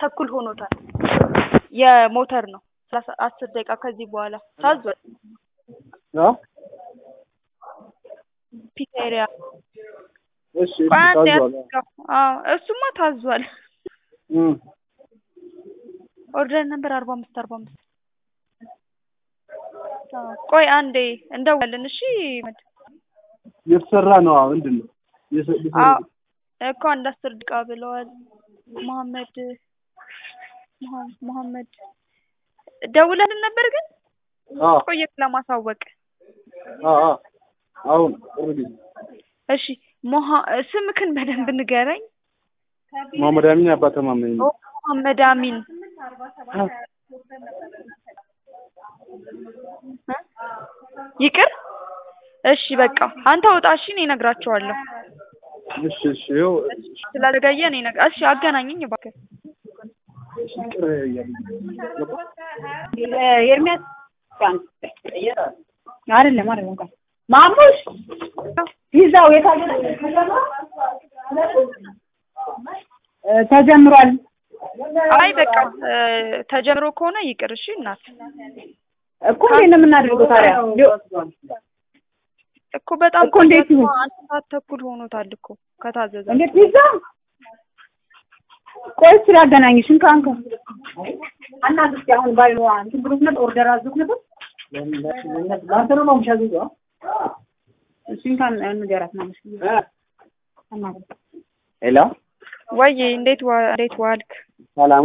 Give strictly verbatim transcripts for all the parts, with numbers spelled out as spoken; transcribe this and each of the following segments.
ተኩል ሆኖታል የሞተር ነው አስር ደቂቃ ከዚህ በኋላ ታዟል ነው ፒቴሪያ እሺ ታዟል አዎ እሱማ ታዟል እም ኦርደር ነበር አርባ አምስት አርባ አምስት ቆይ አንዴ እንደውልን እሺ የተሰራ ነው ምንድነው አዎ እኮ አንድ አስር ደቂቃ ብለዋል መሐመድ መሐመድ ደውለን ነበር ግን አዎ ቆየት ለማሳወቅ አዎ አዎ አሁን ኦሬዲ እሺ ስምክን በደንብ ንገረኝ መሐመድ አሚን አባተማመኝ መሐመድ አሚን ይቅር እሺ በቃ አንተ ወጣሽ እኔ እነግራቸዋለሁ እሺ እሺ ይኸው ስላደጋየ እኔ ነግ እሺ አገናኘኝ እባክህ ይቅር ኤርሚያስ አይደለም አይደለም እንኳን ማሙሽ ይዛው የታገለ ተጀምሯል አይ በቃ ተጀምሮ ከሆነ ይቅር እሺ እናት እኮ እንዴት ነው የምናደርገው ታዲያ እኮ በጣም እኮ እንዴት ነው አንተ ተኩል ሆኖታል እኮ ከታዘዘ እንዴት ይዛው ቆይ ስላገናኝሽ እንካንከ አናግስቲ አሁን ባይው አንተ ብሩክ ነው ኦርደር አዝኩ ነበር ለአንተ ነው ማምሻዙ እሱን ካን እንገራት ማለት ነው ሄሎ ወይ እንዴት እንዴት ዋልክ ሰላም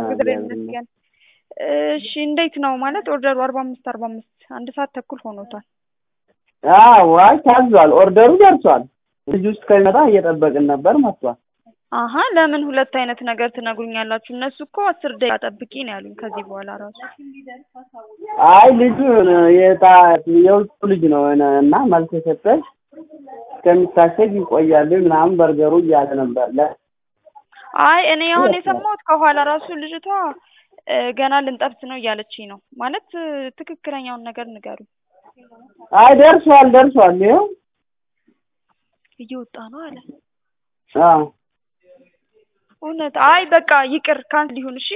እሺ እንዴት ነው ማለት ኦርደሩ አርባ አምስት አርባ አምስት አንድ ሰዓት ተኩል ሆኖታል አዎ ዋይ ታዟል ኦርደሩ ደርሷል ልጅ ውስጥ ከመጣ እየጠበቅን ነበር መጥቷል አሃ ለምን ሁለት አይነት ነገር ትነግሩኛላችሁ እነሱ እኮ አስር ደቂቃ ጠብቂ ነው ያሉኝ ከዚህ በኋላ ራሱ አይ ልጅ የታ የውጭ ልጅ ነው እና መልስ ሰጠች ከሚታሸግ ይቆያል ምናምን በርገሩ እያለ ነበር ለ አይ እኔ አሁን የሰማሁት ከኋላ ራሱ ልጅቷ ገና ልንጠብስ ነው እያለችኝ ነው ማለት ትክክለኛውን ነገር ንገሩ አይ ደርሷል ደርሷል ይኸው እየወጣ ነው አለ አዎ እውነት አይ በቃ ይቅር ካንት ሊሆን እሺ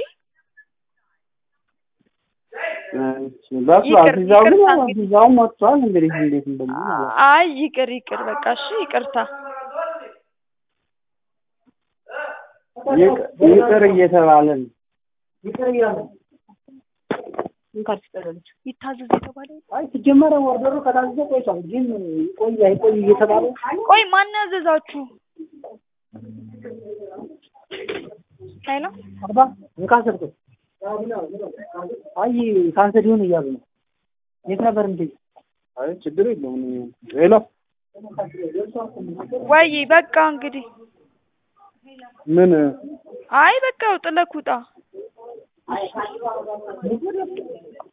እሺ በቃ ቢዛው ቢዛው መጥቷል እንግዲህ እንዴት እንደምን አይ ይቅር ይቅር በቃ እሺ ይቅርታ ይቅር እየተባለ ነው ይቅር እያለ እንካት ተደረገች ይታዘዝ የተባለ አይ ተጀመረ ወርደሩ ከታዘዘ ቆይቷል ግን ቆይ አይቆይ እየተባለ ቆይ ማን ያዘዛችሁ ሄሎ አርባ እንካሰርኩ አይ ካንሰዲውን እያሉ ነው የት ነበር እንዴ አይ ችግር የለውም ሄሎ ወይ በቃ እንግዲህ ምን አይ በቃ ጥለኩጣ